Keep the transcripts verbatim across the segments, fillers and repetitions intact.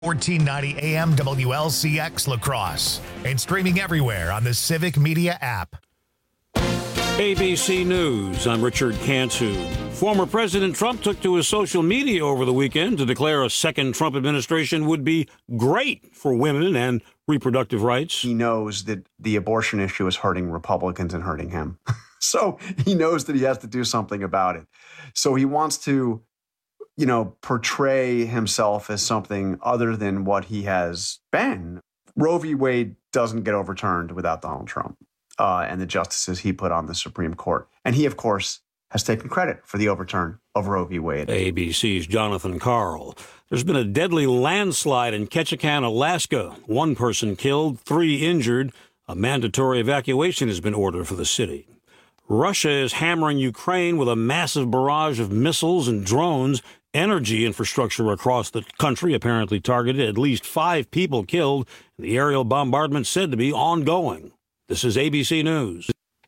fourteen ninety A M W L C X La Crosse and streaming everywhere on the Civic Media app. A B C News, I'm Richard Cantu. Former President Trump took to his social media over the weekend to declare a second Trump administration would be great for women and reproductive rights. He knows that the abortion issue is hurting Republicans and hurting him. So he knows that he has to do something about it. So he wants to, you know, portray himself as something other than what he has been. Roe v. Wade doesn't get overturned without Donald Trump uh, and the justices he put on the Supreme Court. And he, of course, has taken credit for the overturn of Roe v. Wade. A B C's Jonathan Karl. There's been a deadly landslide in Ketchikan, Alaska. One person killed, three injured. A mandatory evacuation has been ordered for the city. Russia is hammering Ukraine with a massive barrage of missiles and drones. Energy infrastructure across the country apparently targeted. At least five people killed. The aerial bombardment said to be ongoing. This is A B C News.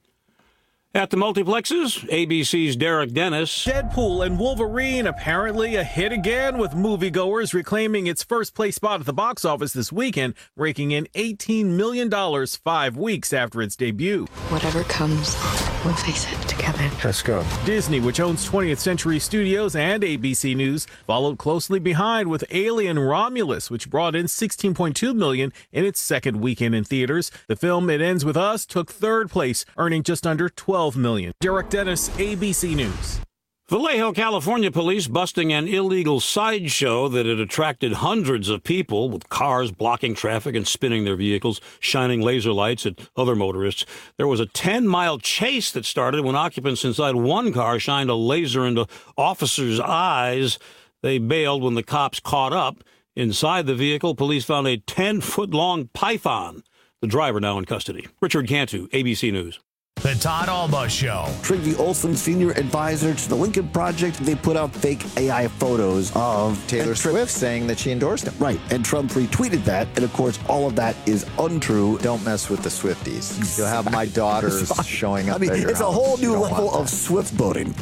At the multiplexes, A B C's Derek Dennis. Deadpool and Wolverine apparently a hit again, with moviegoers reclaiming its first place spot at the box office this weekend, raking in eighteen million dollars five weeks after its debut. Whatever comes, we'll face it together. Let's go. Disney, which owns twentieth Century Studios and A B C News, followed closely behind with Alien Romulus, which brought in sixteen point two million dollars in its second weekend in theaters. The film It Ends With Us took third place, earning just under twelve million dollars. Derek Dennis, A B C News. Vallejo, California police busting an illegal sideshow that had attracted hundreds of people, with cars blocking traffic and spinning their vehicles, shining laser lights at other motorists. There was a ten-mile chase that started when occupants inside one car shined a laser into officers' eyes. They bailed when the cops caught up. Inside the vehicle, police found a ten-foot-long python. The driver now in custody. Richard Cantu, A B C News. The Todd Alba Show. Trygve Olsen, senior advisor to the Lincoln Project, they put out fake A I photos of Taylor Swift saying that she endorsed him. Right, and Trump retweeted that, and of course, all of that is untrue. Don't mess with the Swifties. You'll have my daughters showing up. I mean, at your it's a house. whole new You don't level want of Swift voting.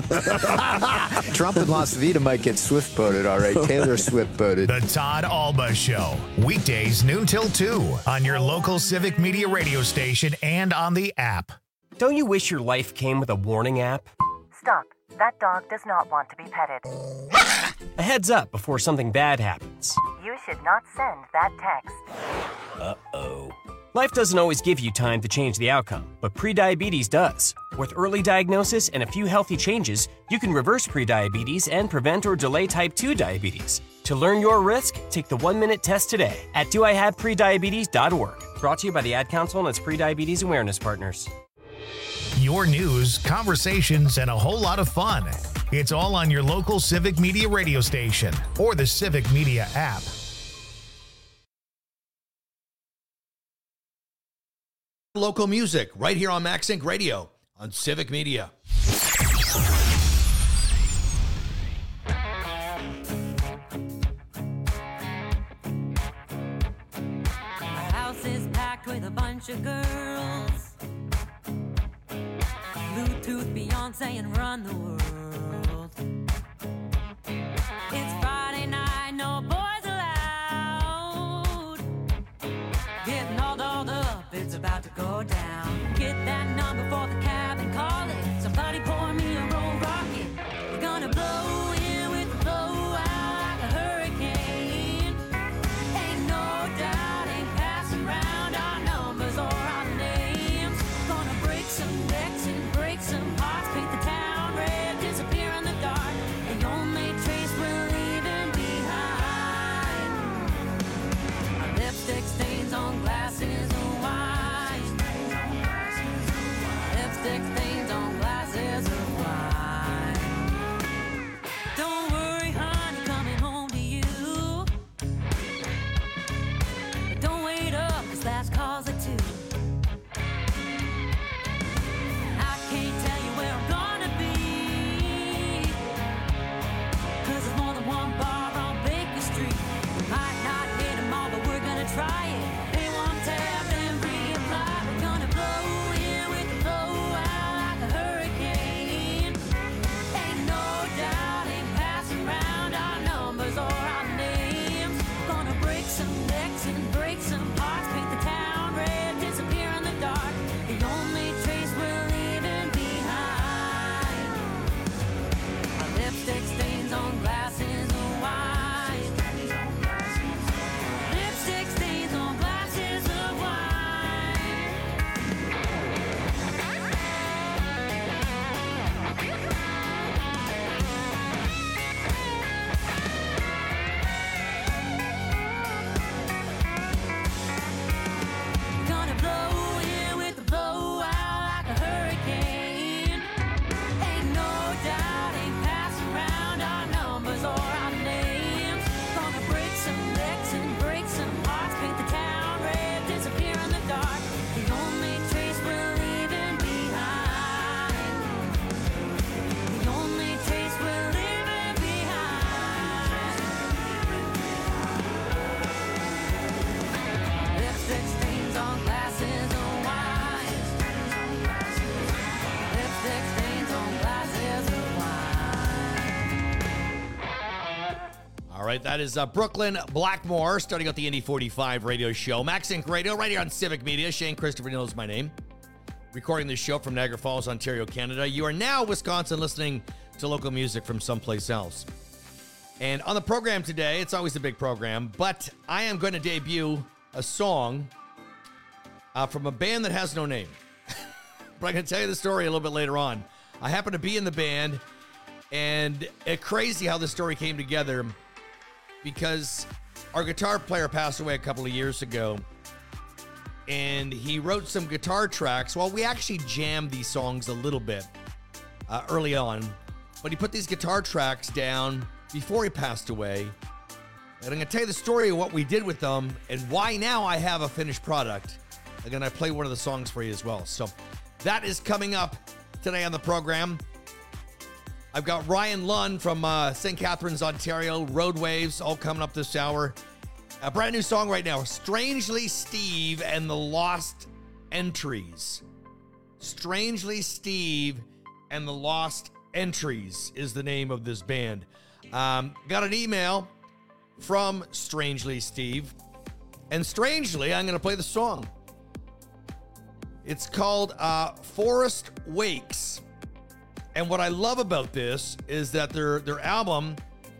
Trump and Las Vegas might get Swift voted, all right. Taylor Swift voted. The Todd Alba Show. Weekdays noon till two on your local Civic Media radio station and on the app. Don't you wish your life came with a warning app? Stop. That dog does not want to be petted. A heads up before something bad happens. You should not send that text. Uh-oh. Life doesn't always give you time to change the outcome, but prediabetes does. With early diagnosis and a few healthy changes, you can reverse prediabetes and prevent or delay type two diabetes. To learn your risk, take the one-minute test today at do I have prediabetes dot org. Brought to you by the Ad Council and its Prediabetes Awareness Partners. Your news, conversations, and a whole lot of fun. It's all on your local Civic Media radio station or the Civic Media app. Local music right here on MaxSync Radio on Civic Media. My house is packed with a bunch of girls. Bluetooth, Beyonce, and run the world. It's Friday night, no boys allowed. Getting all dolled up, it's about to go down. Get that number for the cab and call it. Somebody pour me a roll rocket. We're gonna blow in with the blowout like a hurricane. Ain't no doubt, ain't passing round our numbers or our names. Gonna break some necks and break some hearts, paint the town red. right, that is uh, Brooklyn Blackmore starting out the Indy forty-five radio show. Max Inc Radio right here on Civic Media. Shane Christopher Neal is my name. Recording this show from Niagara Falls, Ontario, Canada. You are now, Wisconsin, listening to local music from someplace else. And on the program today, it's always a big program, but I am going to debut a song uh, from a band that has no name. But I'm going to tell you the story a little bit later on. I happen to be in the band, and it's crazy how this story came together because our guitar player passed away a couple of years ago, and he wrote some guitar tracks. Well, we actually jammed these songs a little bit uh, early on, but he put these guitar tracks down before he passed away. And I'm going to tell you the story of what we did with them and why now I have a finished product. Again, I play one of the songs for you as well. So that is coming up today on the program. I've got Ryan Lunn from uh, Saint Catharines, Ontario, Road Waves, all coming up this hour. A brand new song right now, Strangely Steve and the Lost Entries. Strangely Steve and the Lost Entries is the name of this band. Um, got an email from Strangely Steve, and strangely, I'm going to play the song. It's called uh, Forest Wakes. And what I love about this is that their their album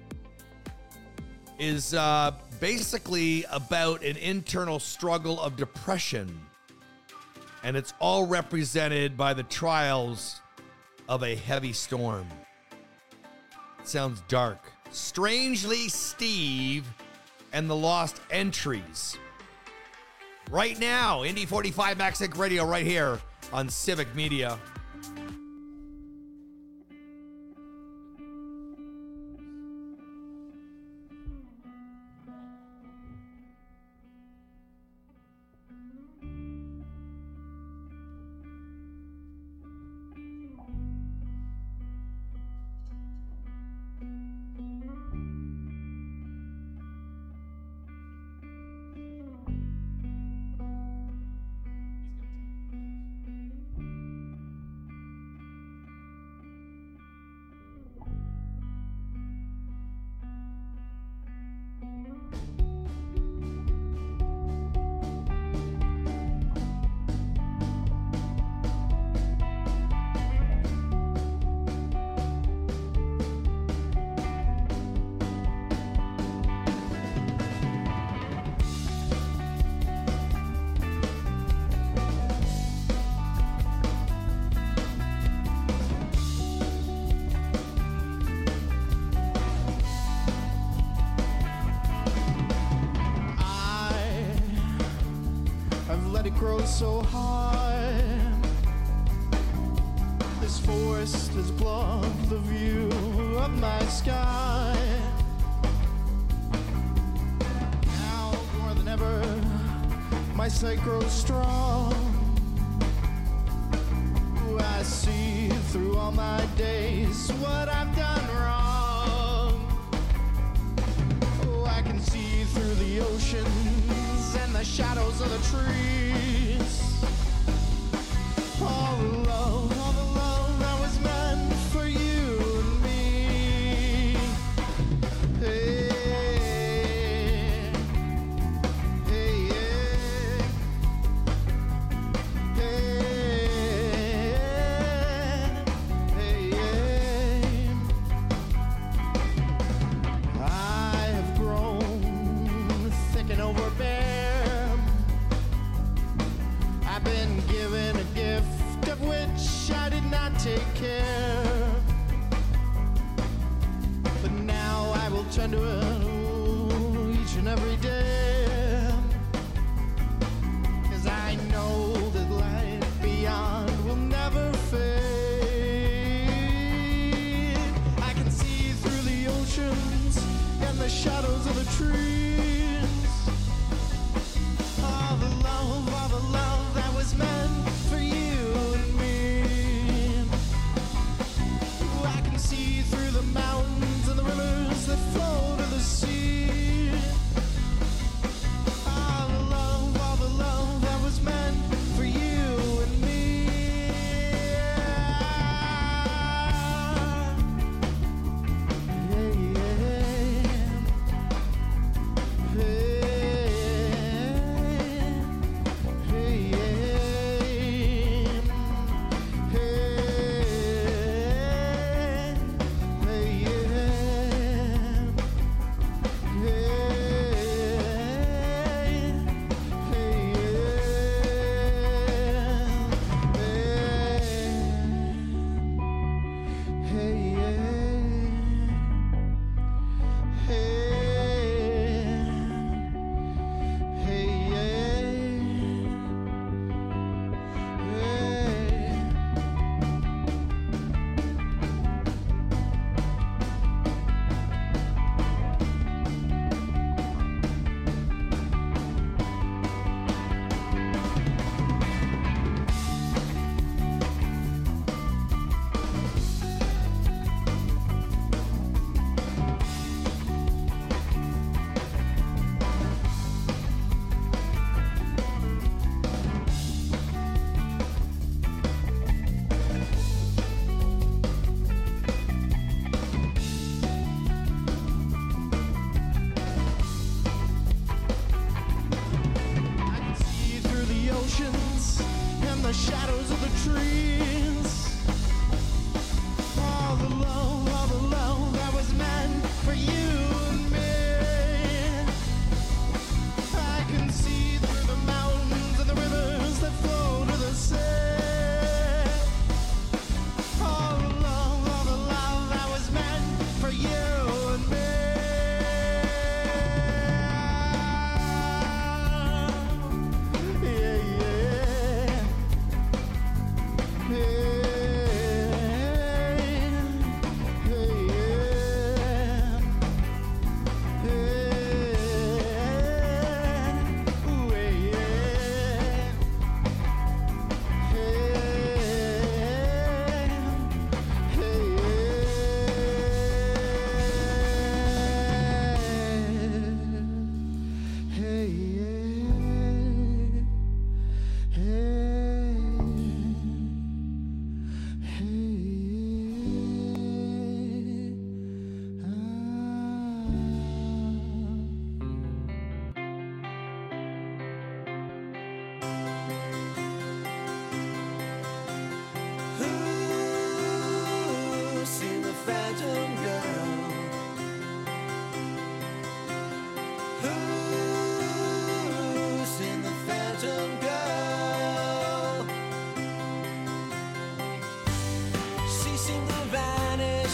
is uh, basically about an internal struggle of depression. And it's all represented by the trials of a heavy storm. It sounds dark. Strangely Steve and the Lost Entries. Right now, Indy forty-five Max Inc Radio right here on Civic Media. So high, this forest has blocked the view of my sky. Now more than ever, my sight grows strong. Ooh, I see through all my days what I've done wrong. Oh, I can see through the oceans and the shadows of the trees. All the love, all the love that was meant for you and me. Hey, hey, yeah. Hey, hey, yeah. I have grown thick and overbearing. I've been given a gift of which I did not take care. But now I will turn to it ooh, each and every day. 'Cause I know that light beyond will never fade. I can see through the oceans and the shadows of the trees. All the love, all the love that was meant for you and me. Ooh, I can see through the mountains and the rivers that flow to the sea.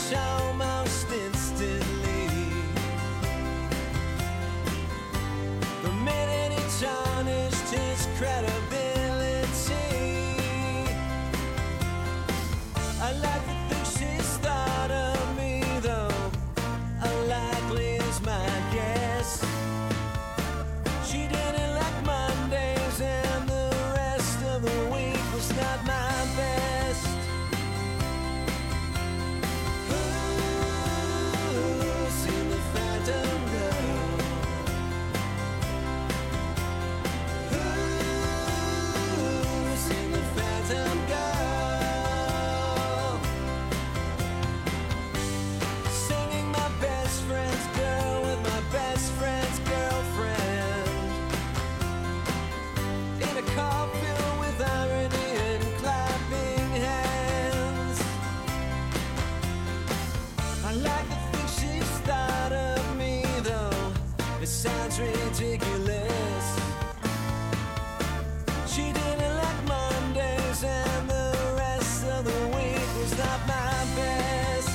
vanish almost instantly. The minute he tarnished his credibility. I like to think she's thought of me, though unlikely is my guess. She didn't like Mondays, and the rest of the week was not my best. Ooh, seen the Phantom Girl. Ooh, seen the Phantom Girl. Singing my best friend's girl with my best friend's girlfriend. In a car filled with irony and clapping hands. I like to think she's thought of me, though it sounds ridiculous. She didn't like Mondays, and the rest of the week was not my best.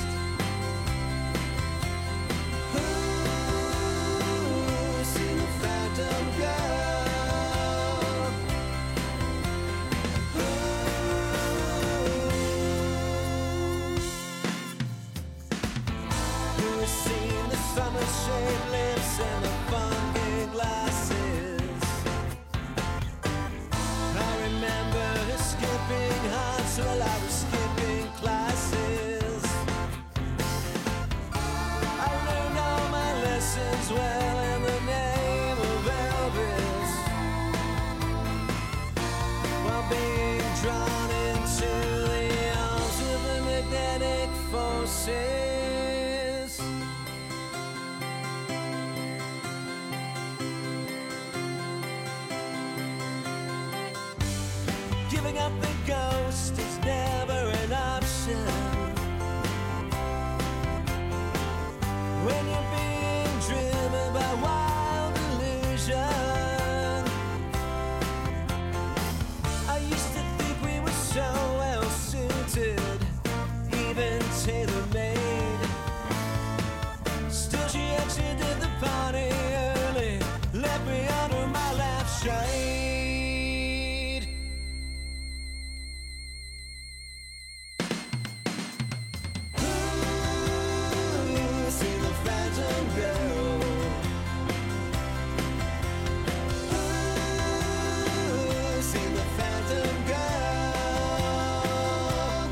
Ooh, seen the Phantom Girl. Ooh, seen the summer-shaped lips and the funky glasses. I remember her skipping hearts while I was skipping classes. I learned all my lessons well in the name of Elvis, while being drawn into the arms of the magnetic forces. Giving up the ghost is never an option when you're being driven by wild delusion. I used to think we were so well suited, even tailor-made. Still she exited the party early, left me under my lampshade. Ooh, see the Phantom Girl. Ooh, see the Phantom Girl.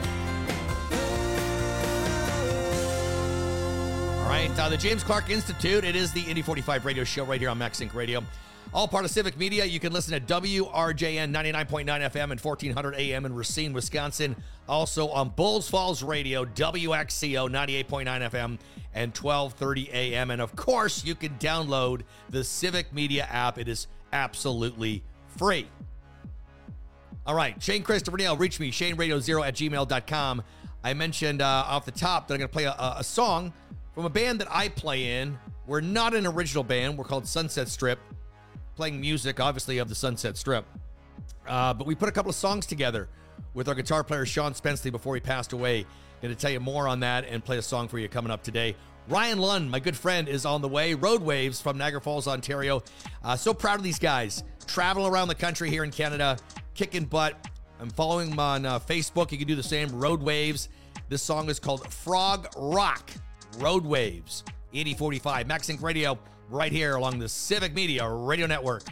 All right, uh, the James Clark Institute. It is the Indy forty-five radio show right here on MaxSync Radio. All part of Civic Media. You can listen at W R J N ninety-nine point nine F M and fourteen hundred A M in Racine, Wisconsin. Also on Bulls Falls Radio, W X C O ninety-eight point nine F M and twelve thirty A M. And of course, you can download the Civic Media app. It is absolutely free. All right, Shane Christopher Neal, reach me, shane radio zero at gmail dot com. I mentioned uh, off the top that I'm going to play a, a song from a band that I play in. We're not an original band. We're called Sunset Strip, playing music, obviously, of the Sunset Strip. Uh, but we put a couple of songs together with our guitar player, Sean Spenceley, before he passed away. Going to tell you more on that and play a song for you coming up today. Ryan Lund, my good friend, is on the way. Road Waves from Niagara Falls, Ontario. Uh, so proud of these guys. Traveling around the country here in Canada, kicking butt. I'm following them on uh, Facebook. You can do the same, Road Waves. This song is called Frog Rock. Road Waves. Indy forty-five, MaxSync Radio, right here along the Civic Media Radio Network.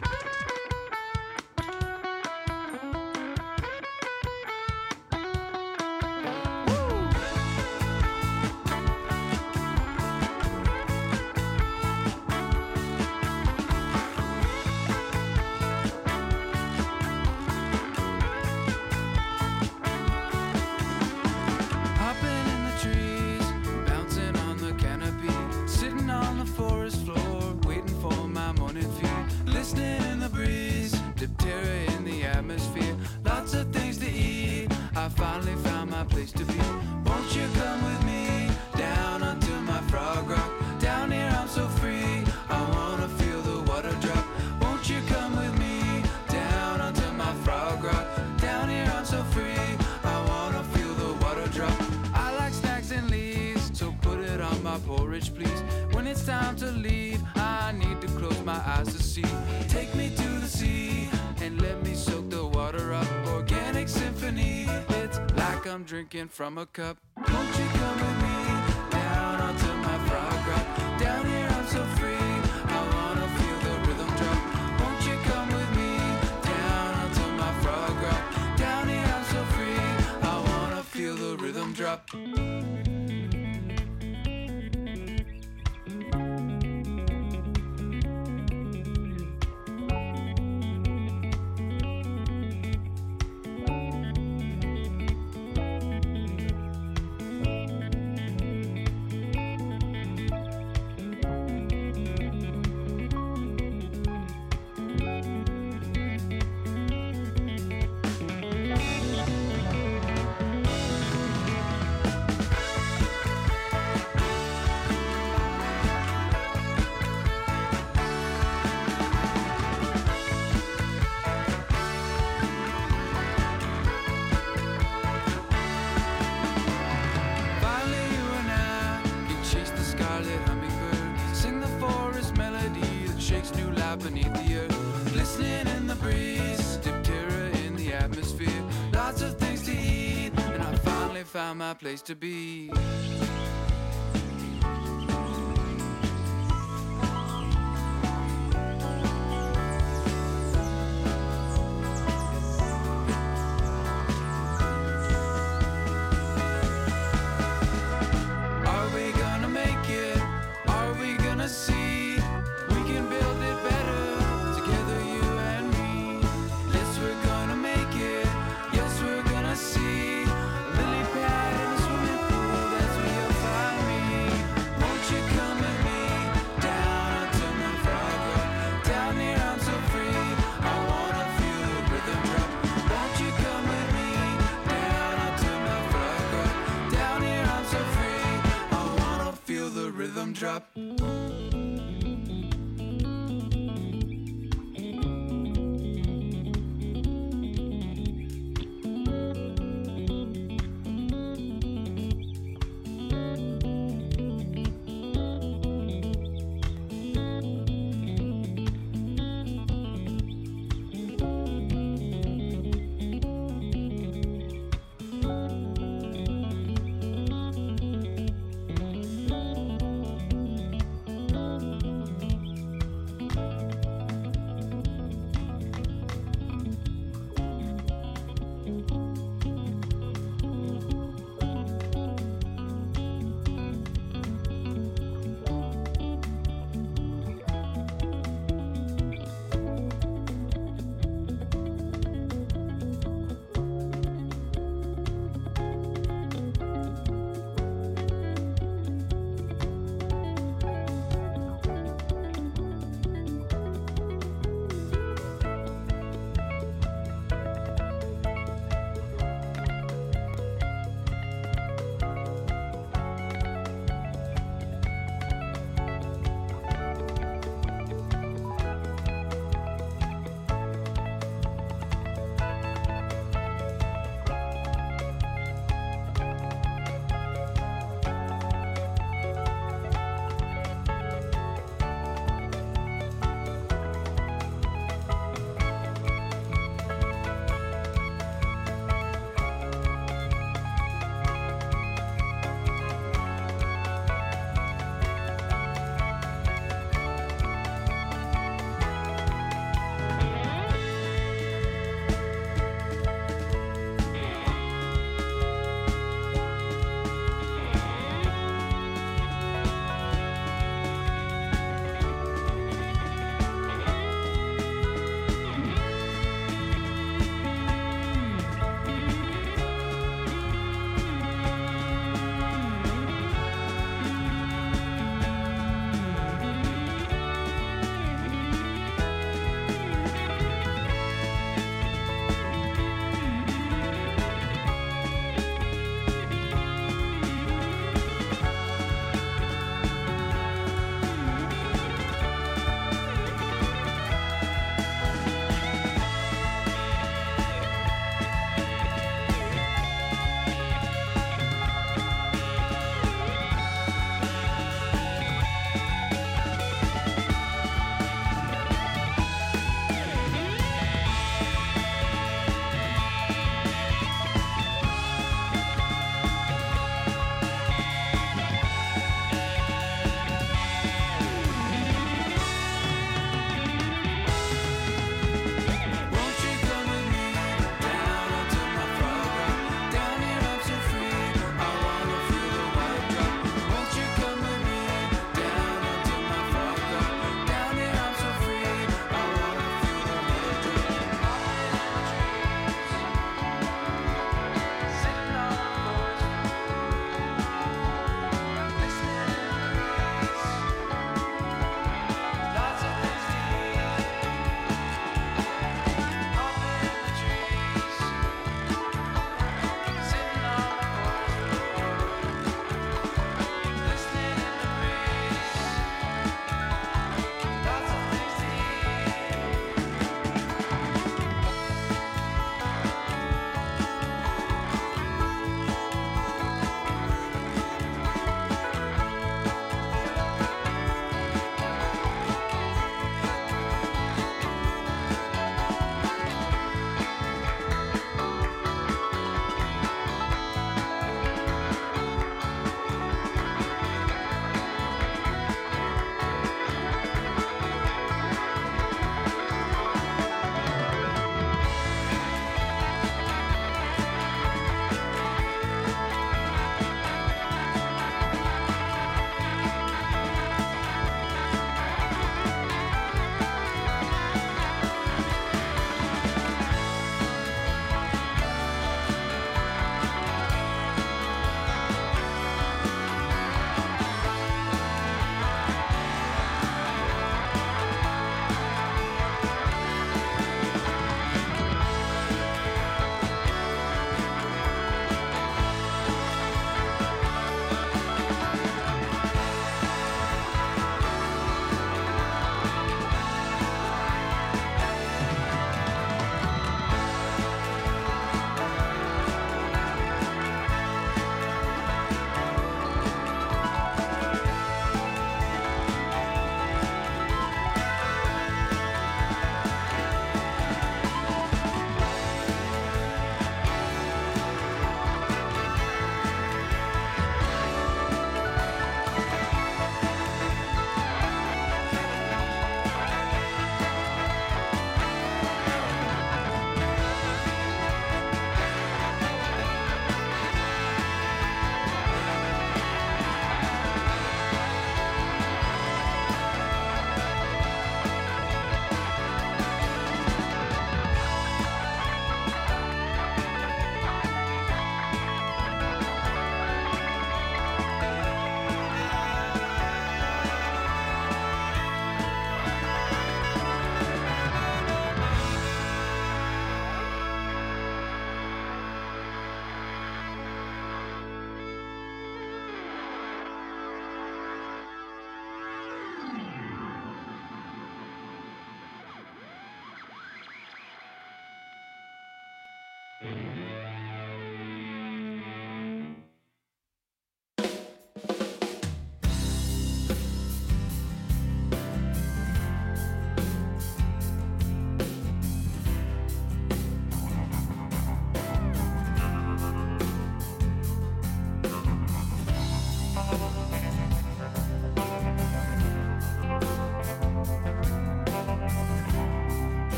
Forest floor, waiting for my morning feed. Listening in the my eyes to see. Take me to the sea and let me soak the water up. Organic symphony, it's like I'm drinking from a cup. Won't you come with me down onto my frog rock? Down here I'm so free, I wanna feel the rhythm drop. Won't you come with me down onto my frog rock? Down here I'm so free, I wanna feel the rhythm drop. Beneath the earth, glistening in the breeze, diptera in the atmosphere, lots of things to eat, and I finally found my place to be. Are we gonna make it? Are we gonna see? We can build it better together, you and me. Yes, we're gonna make it. Yes, we're gonna see a lily pad in a swimming pool. That's where you'll find me. Won't you come with me down onto my frog rock? Down here I'm so free, I wanna feel the rhythm drop. Won't you come with me down onto my frog rock? Down here I'm so free, I wanna feel the rhythm drop.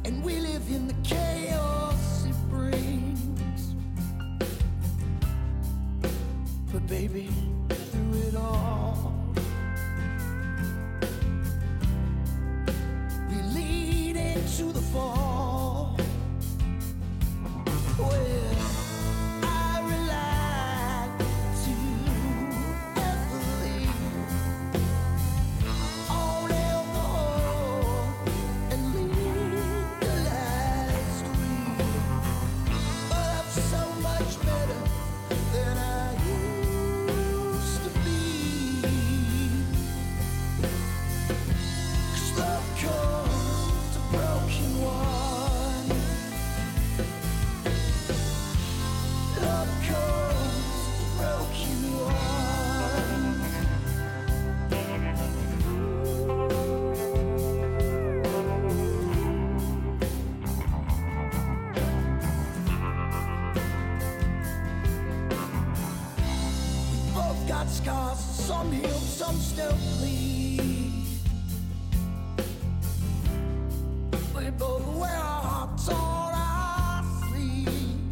and we live in the chaos it brings. But baby, through it all, we lead into the fall. Well, I rely too heavily on alcohol and legalized weed, but I'm so much better than I used to be. 'Cause love comes to broken one. Love comes to broken one. We both got scars, some heal, some still bleed. We both wear our hearts on our sleeve.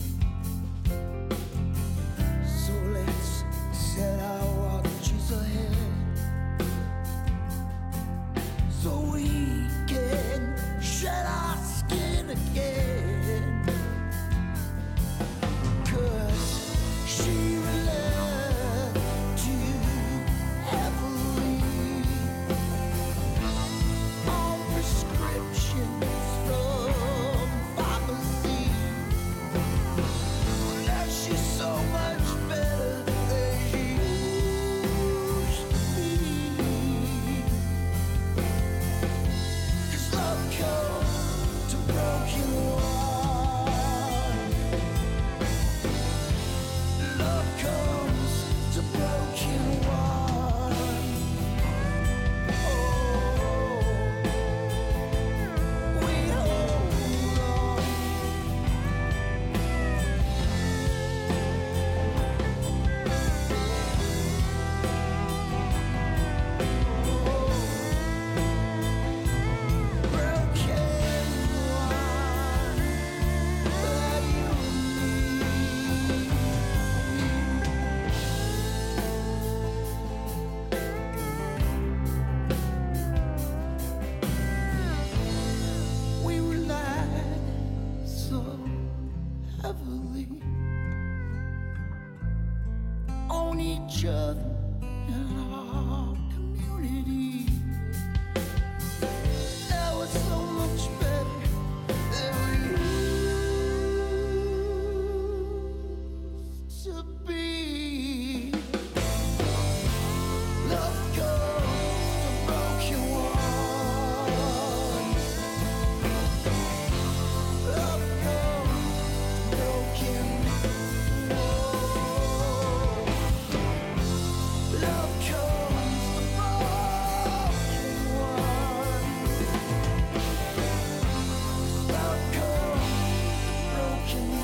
So let's set our watches ahead, so we can shed our skin again. 'Cause she relied too heavily on prescriptions from pharmacy. Now she's so much better than she used to be. 'Cause love comes to broken one. Love comes to broken one. Oh, we hold on. We relied so heavily on each other and our community. That was so much better than we used to be. Love comes to broken one. Love comes to broken one. Love comes to broken one. Love comes to broken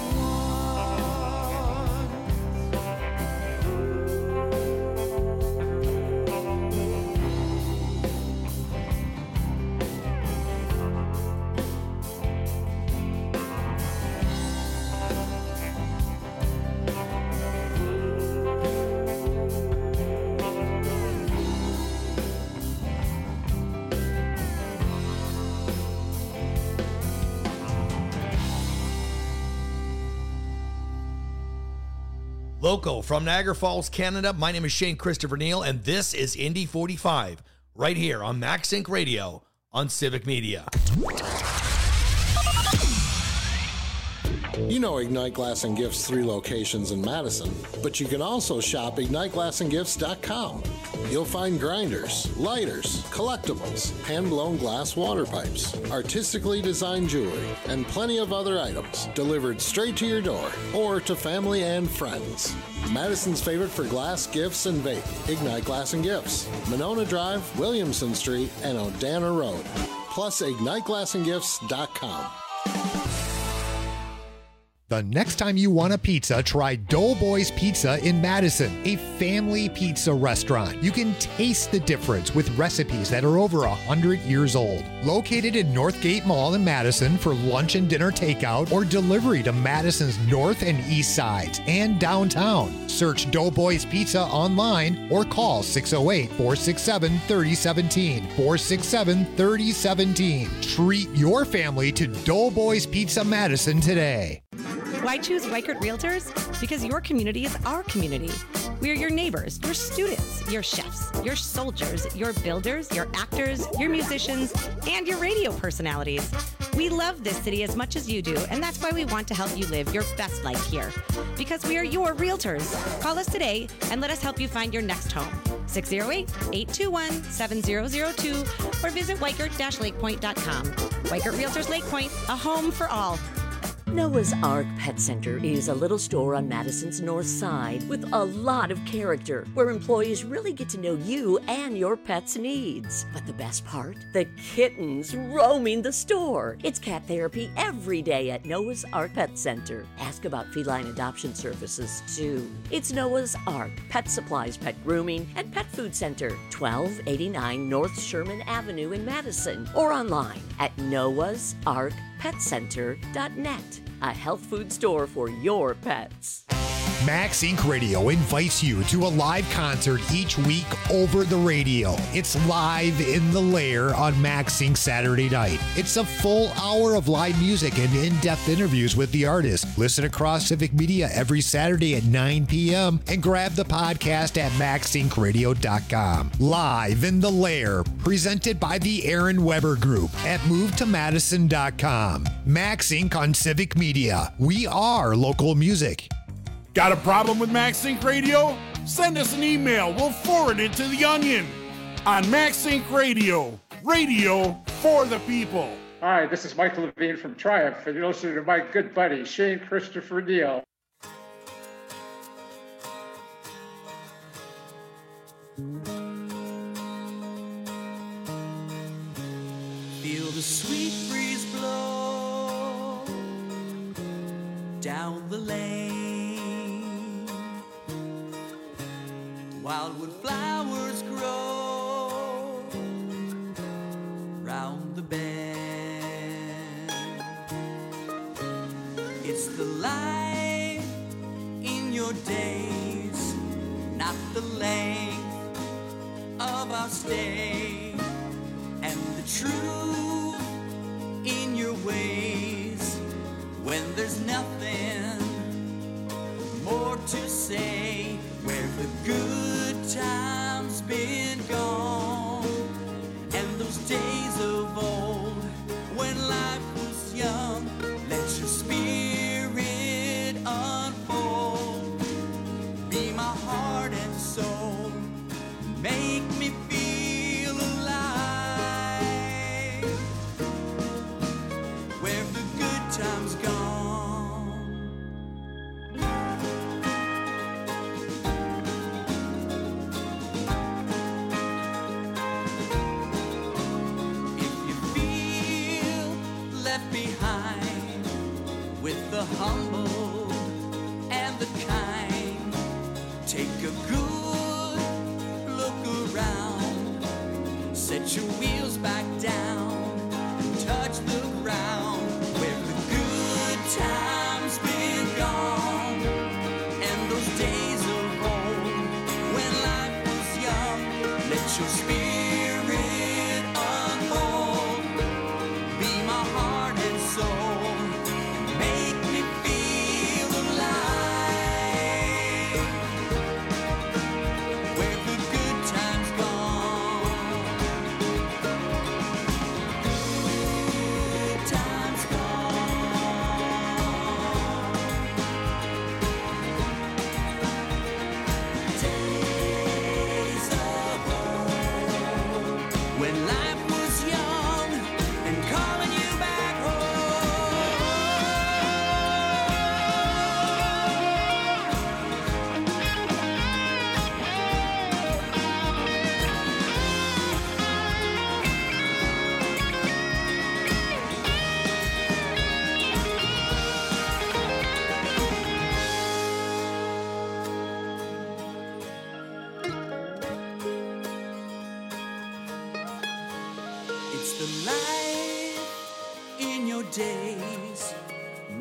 Local from Niagara Falls, Canada, my name is Shane Christopher Neal, and this is Indy forty-five, right here on Max Inc Radio on Civic Media. You know Ignite Glass and Gifts' three locations in Madison, but you can also shop ignite glass and gifts dot com. You'll find grinders, lighters, collectibles, hand-blown glass water pipes, artistically designed jewelry, and plenty of other items delivered straight to your door or to family and friends. Madison's favorite for glass, gifts, and vape, Ignite Glass and Gifts, Monona Drive, Williamson Street, and Odana Road. Plus ignite glass and gifts dot com. The next time you want a pizza, try Doughboys Pizza in Madison, a family pizza restaurant. You can taste the difference with recipes that are over one hundred years old. Located in Northgate Mall in Madison for lunch and dinner takeout or delivery to Madison's north and east sides and downtown. Search Doughboys Pizza online or call six oh eight, four six seven, three oh one seven, four six seven, three oh one seven. Treat your family to Doughboys Pizza Madison today. Why choose Weichert Realtors? Because your community is our community. We are your neighbors, your students, your chefs, your soldiers, your builders, your actors, your musicians, and your radio personalities. We love this city as much as you do, and that's why we want to help you live your best life here. Because we are your realtors. Call us today and let us help you find your next home. six oh eight, eight two one, seven oh oh two or visit Weichert Lake Point dot com. Weichert Realtors Lake Point, a home for all. Noah's Ark Pet Center is a little store on Madison's north side with a lot of character, where employees really get to know you and your pet's needs. But the best part? The kittens roaming the store. It's cat therapy every day at Noah's Ark Pet Center. Ask about feline adoption services, too. It's Noah's Ark Pet Supplies, Pet Grooming, and Pet Food Center, twelve eighty-nine North Sherman Avenue in Madison, or online at noahs ark pet center dot net. A health food store for your pets. Max Inc Radio invites you to a live concert each week over the radio. It's Live in the Lair on Max Inc Saturday night. It's a full hour of live music and in-depth interviews with the artist. Listen across Civic Media every Saturday at nine p.m. and grab the podcast at max inc radio dot com. Live in the Lair, presented by the Aaron Weber Group at move to madison dot com. Max Inc on Civic Media. We are local music. Got a problem with Max Inc Radio? Send us an email. We'll forward it to The Onion on Max Inc Radio. Radio for the people. Hi, this is Michael Levine from Triumph, and you're listening to my good buddy, Shane Christopher Neal. Feel the sweet breeze blow down the lane. Wildwood flowers grow round the bend. It's the life in your days, not the length of our stay, and the truth in your ways when there's nothing more to say. Where the good times been gone, and those days of old when life was young. Let your spirit unfold, be my heart and soul, make me feel alive. Where the good times gone. The humble and the kind, take a good look around, set your wheels back down, touch the ground. Where the good times been gone, and those days of old when life was young. Let your spirit unfold, be my heart and soul, make me feel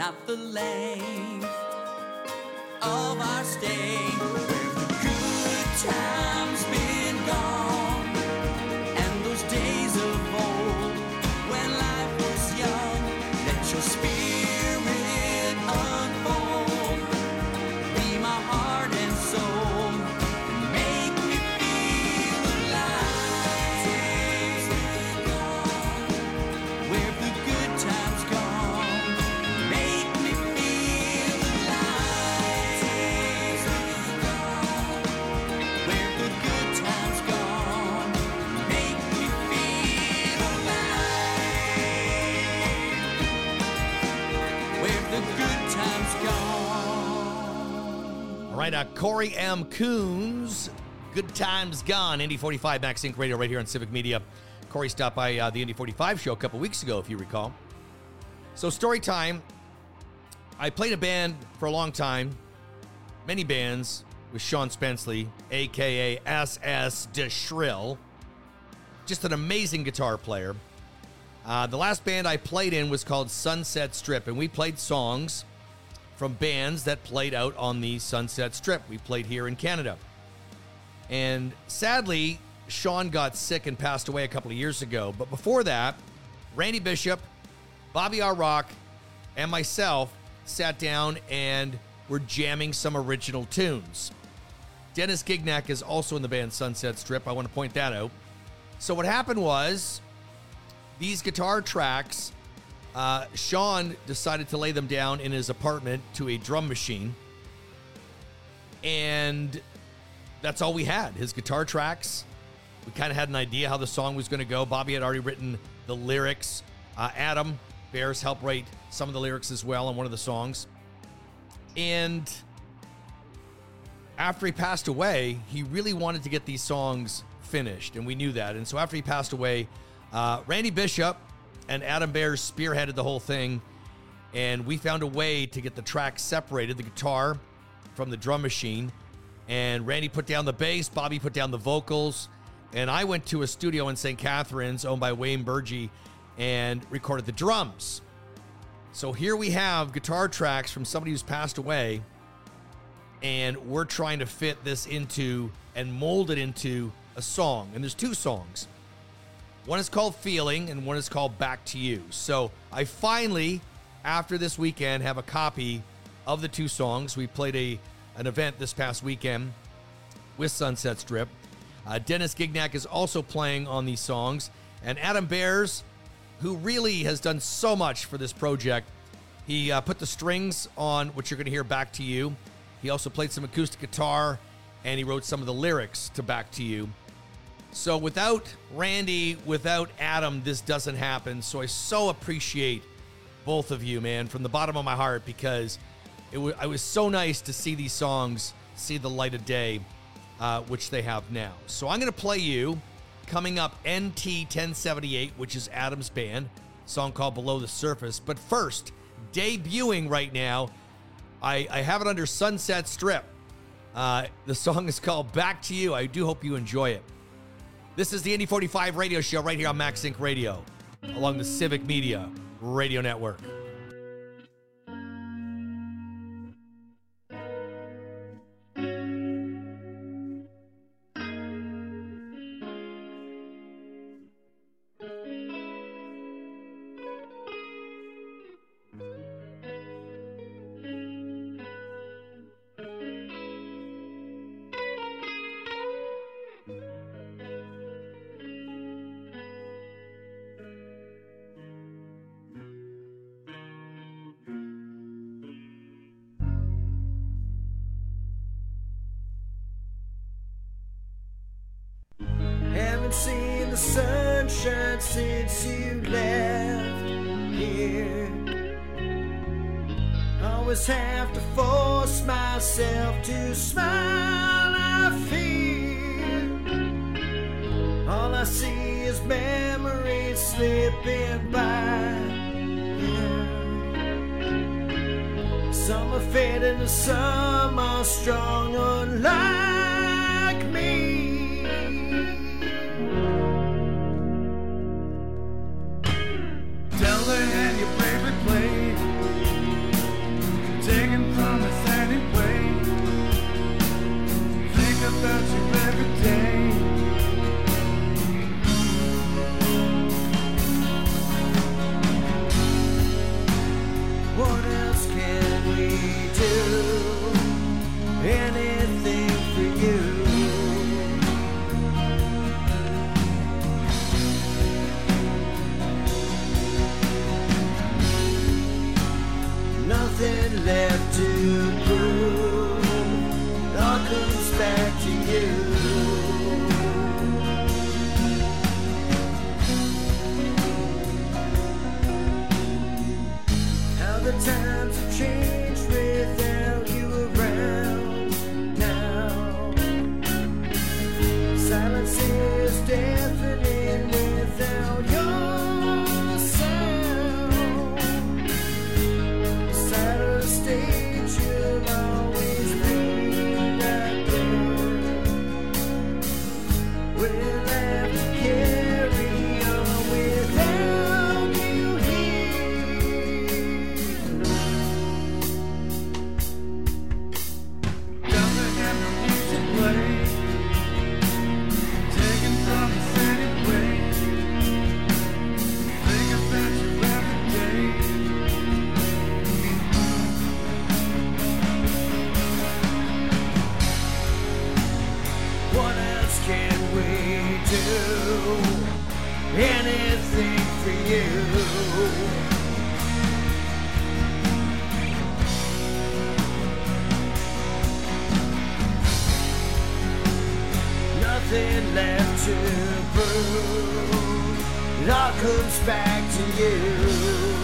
not the length of our stay. Where the good times been gone, and those days of old when life was young. Let your spirit unfold, be my heart and soul, and make me feel alive. Where the good times gone, make me feel alive. Where the good times gone, make me feel alive. Where the good times gone. All right, uh, Corey M. Coons, Good Times Gone, Indy forty-five, Max Inc Radio right here on Civic Media. Corey stopped by uh, the Indy forty-five show a couple weeks ago, if you recall. So, story time. I played a band for a long time, many bands, with Sean Spenceley, a k a. S S DeShrill. Just an amazing guitar player. Uh, the last band I played in was called Sunset Strip, and we played songs from bands that played out on the Sunset Strip. We played here in Canada. And sadly, Sean got sick and passed away a couple of years ago. But before that, Randy Bishop, Bobby R. Rock, and myself sat down and were jamming some original tunes. Dennis Gignac is also in the band Sunset Strip. I want to point that out. So what happened was, these guitar tracks, uh, Sean decided to lay them down in his apartment to a drum machine. And that's all we had, his guitar tracks. We kind of had an idea how the song was going to go. Bobby had already written the lyrics. Uh, Adam Bears helped write some of the lyrics as well on one of the songs. And after he passed away, he really wanted to get these songs finished, and we knew that. And so after he passed away, uh, Randy Bishop and Adam Bears spearheaded the whole thing, and we found a way to get the tracks separated, the guitar from the drum machine. And Randy put down the bass, Bobby put down the vocals, and I went to a studio in Saint Catharines owned by Wayne Burgee and recorded the drums. So here we have guitar tracks from somebody who's passed away, and we're trying to fit this into and mold it into a song. And there's two songs. One is called Feeling, and one is called Back to You. So I finally, after this weekend, have a copy of the two songs. We played a an event this past weekend with Sunset Strip. Uh, Dennis Gignac is also playing on these songs. And Adam Bears, who really has done so much for this project, he uh, put the strings on what you're going to hear, Back to You. He also played some acoustic guitar, and he wrote some of the lyrics to Back to You. So without Randy, without Adam, this doesn't happen. So I so appreciate both of you, man, from the bottom of my heart, because it, w- it was so nice to see these songs see the light of day, uh, which they have now. So I'm going to play you, coming up, N T ten seventy-eight, which is Adam's band, a song called Below the Surface. But first, debuting right now, I, I have it under Sunset Strip. Uh, the song is called Back to You. I do hope you enjoy it. This is the Indy forty-five radio show right here on Max Inc Radio, along the Civic Media Radio Network. Haven't seen the sunshine since you left here. Always have to force myself to smile. I fear all I see is memories slipping by. Some are fading and some are strong, unlike me. Tell her, have your favorite play? else can we do? Anything for you. Nothing left to prove. It all comes back to you. How the times have changed without you around now. Silence is deafening without your sound. Side of the stage, you'll always be right there. We'll have to carry on without you here. Jumping at the music play, taken from the city way. Think about you every day. What else can we do? Anything for you. Nothing left to prove. It all comes back to you.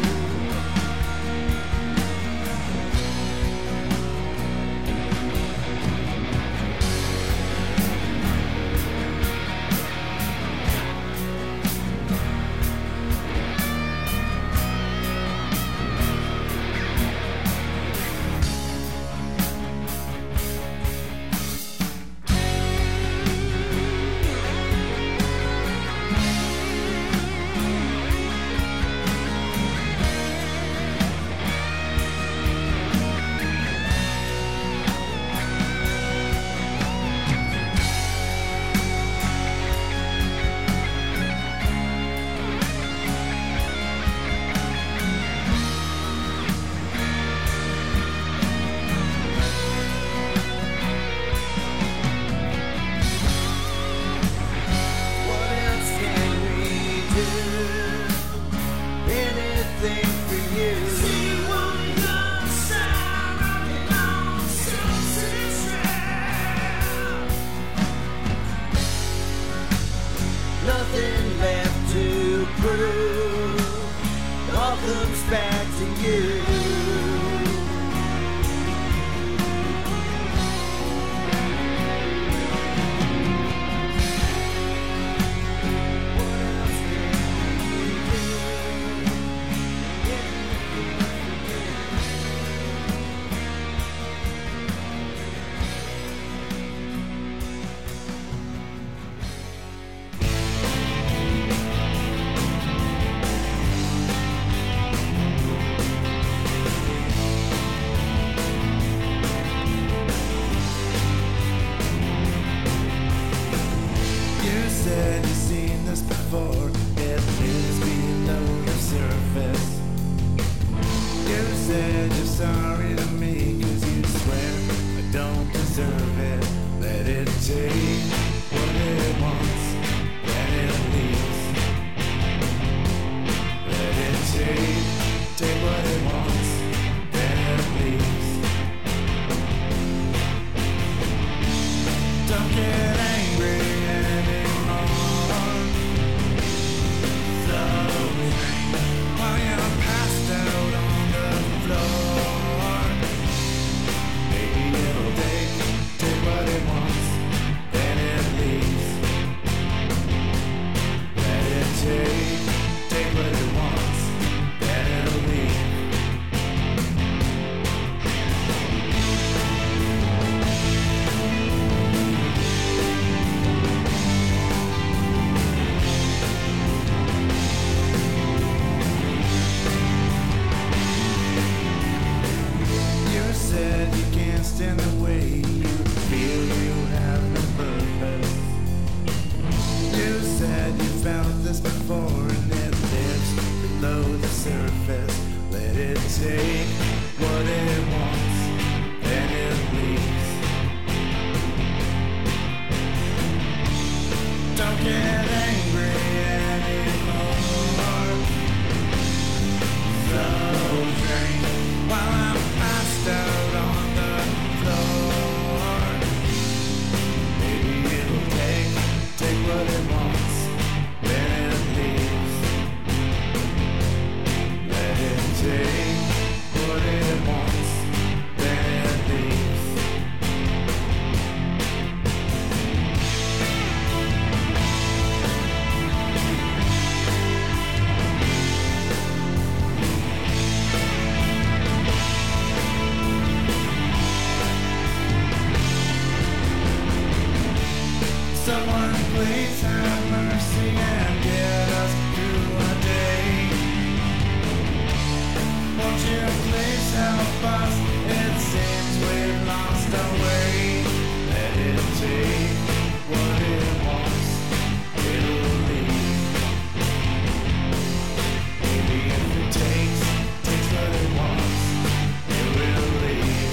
What else can we do? Anything for you. See one young sound of your own sunset trail. Nothing left to prove. It all comes back to you. You said you've seen this before. It lives below the surface. You said you're sorry to me, cause you swear I don't deserve it. Let it take what it wants, let it leaves. Let it take, take what it wants, then it leaves. Don't get angry anymore. So while you're passed out on the floor, maybe it'll take, take what it wants, then it leaves. Let it take, take what it wants, then it'll leave. You said you can't stand the way you feel you have no purpose. You said you felt this before and it lives below the surface. Let it take what it wants, then it leaves. Don't get angry anymore. So drink while I'm passed out on the floor. Maybe it'll take, take what it wants, when it leaves. Let it take what it wants, then it leaves. Someone please have mercy and get us through our day. Won't you please help us? It seems we've lost our way. Let it take what it wants, it'll leave. Maybe if it takes, takes what it wants, it will leave.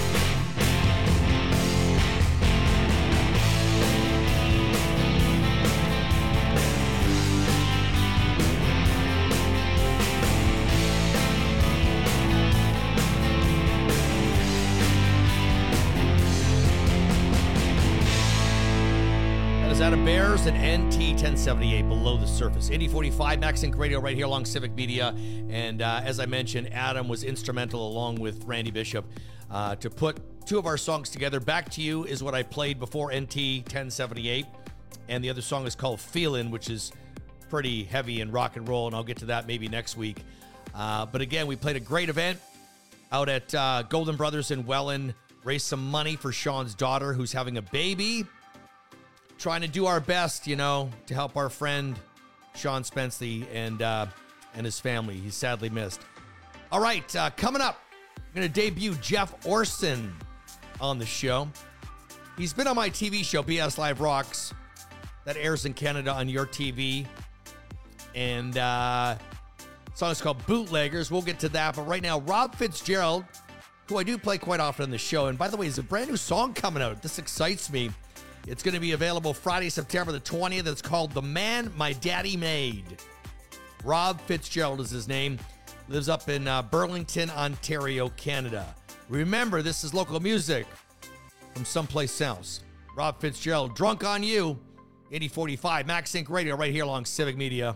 That is out of Bears and N T ten seventy-eight, Below the Surface. Indy forty-five, Max Inc Radio right here along Civic Media. And uh, as I mentioned, Adam was instrumental along with Randy Bishop uh, to put two of our songs together. Back to You is what I played before N T ten seventy-eight. And the other song is called Feelin', which is pretty heavy in rock and roll. And I'll get to that maybe next week. Uh, but again, we played a great event out at uh, Golden Brothers in Welland. Raised some money for Sean's daughter who's having a baby. Trying to do our best, you know, to help our friend Sean Spenceley and uh, and his family. He's sadly missed. All right, uh, coming up, I'm going to debut Jeff Orson on the show. He's been on my T V show, B S Live Rocks, that airs in Canada on your T V. And uh, the song is called Bootleggers. We'll get to that. But right now, Rob Fitzgerald, who I do play quite often on the show. And by the way, there's a brand new song coming out. This excites me. It's going to be available Friday, September the twentieth. It's called The Man My Daddy Made. Rob Fitzgerald is his name. Lives up in uh, Burlington, Ontario, Canada. Remember, this is local music from someplace else. Rob Fitzgerald, Drunk on You, eighty forty-five, Max Inc Radio, right here along Civic Media.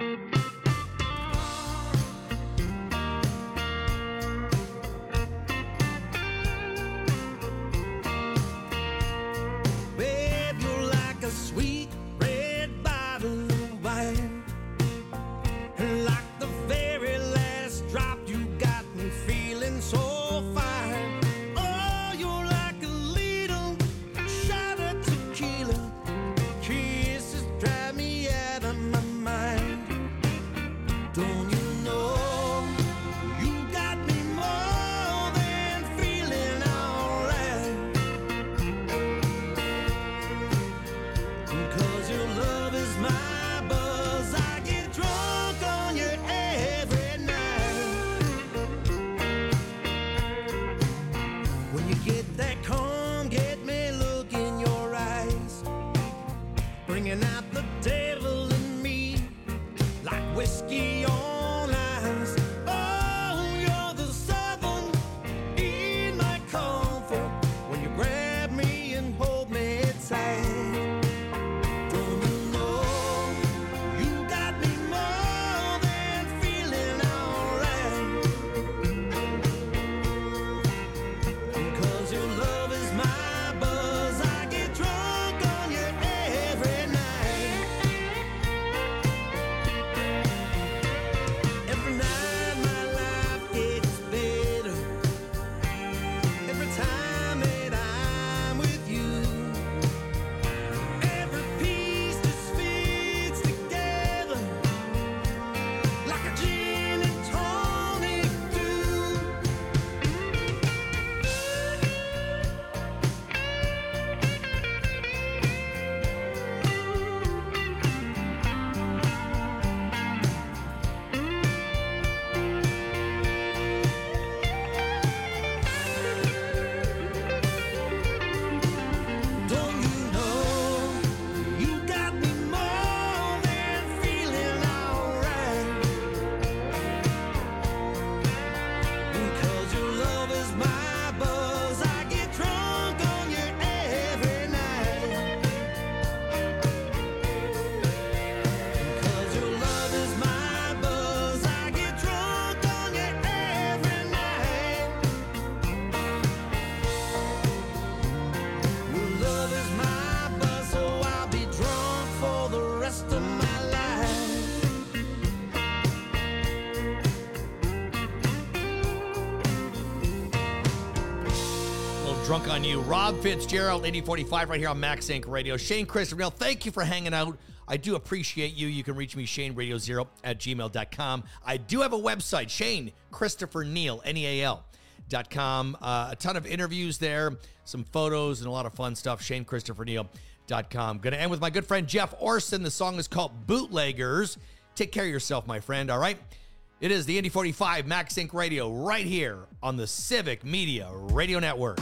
Babe, you're like a sweet red bottle of wine. And like the very last drop, you got me feeling so fine. Oh, you're like a little shot of tequila. Kisses drive me out of my mind. Drunk on You. Rob Fitzgerald, eighty forty-five, right here on Max Inc Radio. Shane Christopher Neal, thank you for hanging out. I do appreciate you. You can reach me, Shane Radio Zero at gmail dot com. I do have a website, Shane Christopher Neal, N E A L dot com. Uh, a ton of interviews there, some photos, and a lot of fun stuff. Shane Christopher Neal dot com. Going to end with my good friend Jeff Orson. The song is called Bootleggers. Take care of yourself, my friend, all right? It is the Indy forty-five Max Inc Radio right here on the Civic Media Radio Network.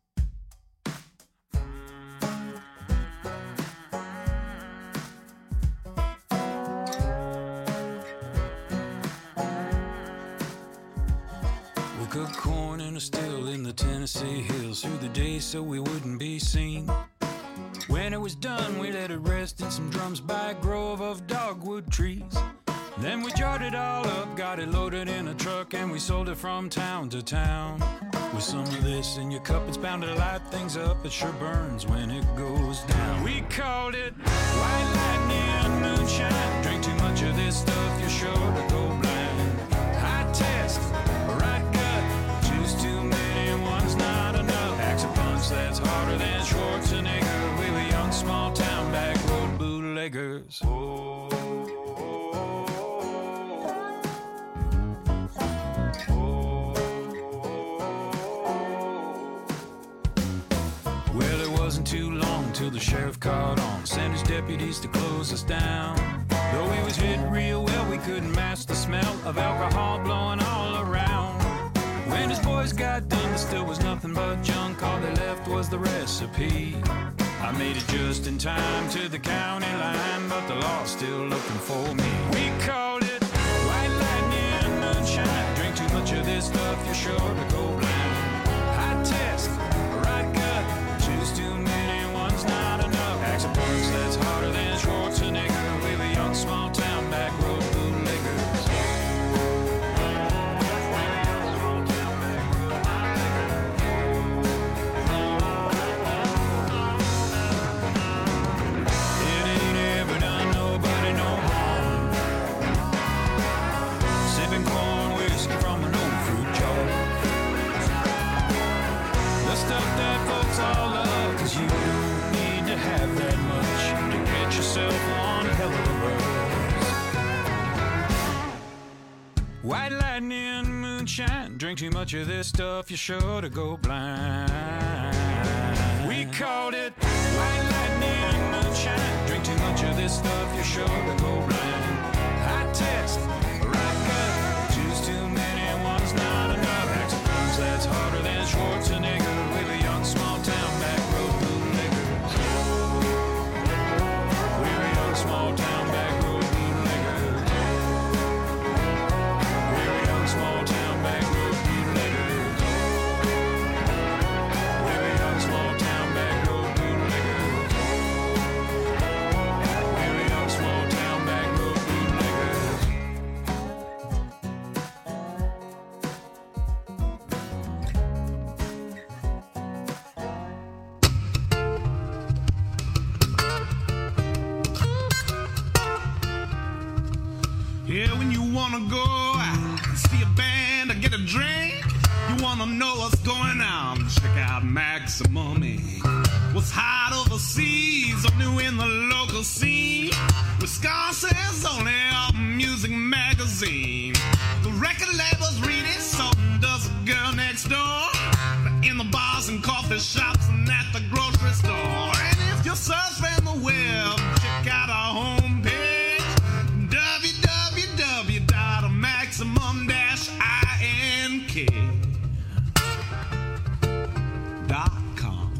We cooked corn in a still in the Tennessee hills through the day so we wouldn't be seen. When it was done, we let it rest in some drums by a grove of dogwood trees. Then we jarred it all up, got it loaded in a truck, and we sold it from town to town. With some of this in your cup, it's bound to light things up. It sure burns when it goes down. We called it white lightning moonshine. Drink too much of this stuff, you're sure to go blind. High test, right gut, choose too many, one's not enough. Axe a punch that's harder than Schwarzenegger. We were young, small town, back road bootleggers. Oh. Well, it wasn't too long till the sheriff caught on, sent his deputies to close us down. Though he was hidden real well, we couldn't mask the smell of alcohol blowing all around. When his boys got done, there still was nothing but junk. All they left was the recipe. I made it just in time to the county line, but the law's still looking for me. We called it white lightning moonshine. Drink too much of this stuff, you're sure to go blind. High test, right gut, choose too many, one's not enough. Axe a punch that's harder than Schwarzenegger. We were young, small town, back road bootleggers. It ain't ever done nobody no harm. Sipping corn whiskey from an old fruit jar. The stuff that folks all love, 'cause you don't need to have that much to get yourself one hell of a buzz. White lightning moonshine, drink too much of this stuff, you're sure to go blind. We called it white lightning moonshine, drink too much of this stuff, you're sure to go blind. High test, right gut, choose too many, one's not enough. Axe a punch that's harder than Schwarzenegger. We were young, small town, back road bootleggers. We were young, small town, back road bootleggers. We were young, small town, back road bootleggers. We were young, small town, back road bootleggers. We were young, small town, back road bootleggers. Yeah, when you wanna go out and see a band or get a drink, you wanna know what's going on, check out Maximum Incorporated. What's hot overseas or new in the local scene, Wisconsin's only album music magazine. The record labels read it, so does the girl next door. In the bars and coffee shops and at the grocery store. And if you're surfing the web, check out our homepage, w w w dot maximum dash ink dot com.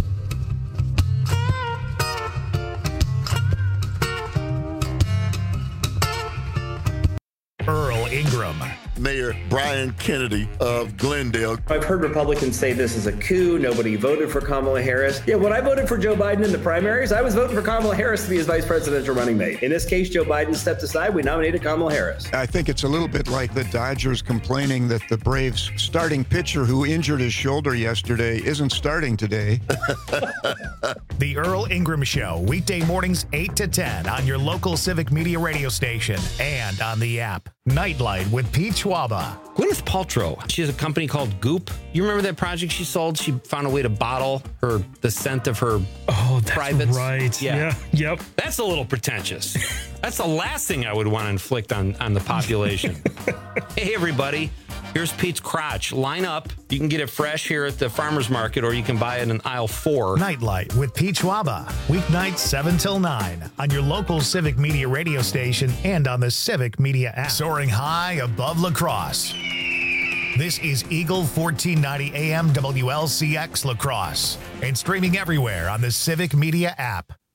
Earl Ingram. Mayor Brian Kennedy of Glendale. I've heard Republicans say this is a coup. Nobody voted for Kamala Harris. Yeah, when I voted for Joe Biden in the primaries, I was voting for Kamala Harris to be his vice presidential running mate. In this case, Joe Biden stepped aside. We nominated Kamala Harris. I think it's a little bit like the Dodgers complaining that the Braves starting pitcher who injured his shoulder yesterday isn't starting today. The Earl Ingram Show, weekday mornings eight to ten on your local Civic Media radio station and on the app. Nightlight with Pete Schwaba. Gwyneth Paltrow, she has a company called Goop. You remember that project she sold? She found a way to bottle her the scent of her oh, that's privates. Right. Yeah. yeah. Yep. That's a little pretentious. That's the last thing I would want to inflict on, on the population. Hey, everybody. Here's Pete's crotch. Line up. You can get it fresh here at the farmer's market, or you can buy it in aisle four. Nightlight with Pete Schwaba. Weeknights seven till nine on your local Civic Media radio station and on the Civic Media app. Soaring high above La Crosse. This is Eagle fourteen ninety A M W L C X La Crosse and streaming everywhere on the Civic Media app.